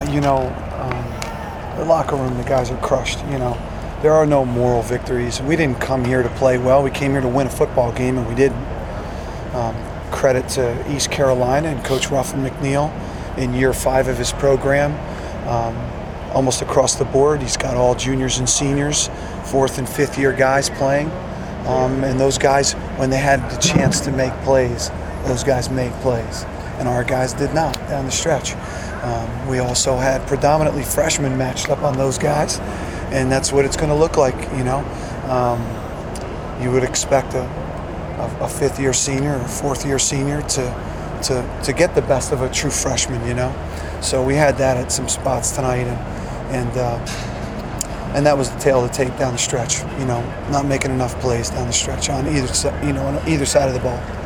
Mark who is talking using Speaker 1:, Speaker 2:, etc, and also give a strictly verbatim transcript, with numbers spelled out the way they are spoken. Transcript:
Speaker 1: you know, um, the locker room, the guys are crushed, you know. There are no moral victories. We didn't come here to play well. We came here to win a football game, and we didn't. Um, credit to East Carolina and Coach Ruffin McNeil in year five of his program. Um, almost across the board, he's got all juniors and seniors, fourth and fifth year guys playing. Um, and those guys, when they had the chance to make plays, those guys made plays. And our guys did not down the stretch. Um, we also had predominantly freshmen matched up on those guys, and that's what it's going to look like, you know. Um, you would expect a, a, a fifth-year senior or fourth-year senior to, to, to get the best of a true freshman, you know. So we had that at some spots tonight, and and uh, and that was the tail of the tape down the stretch, you know, not making enough plays down the stretch on either, you know, on either side of the ball.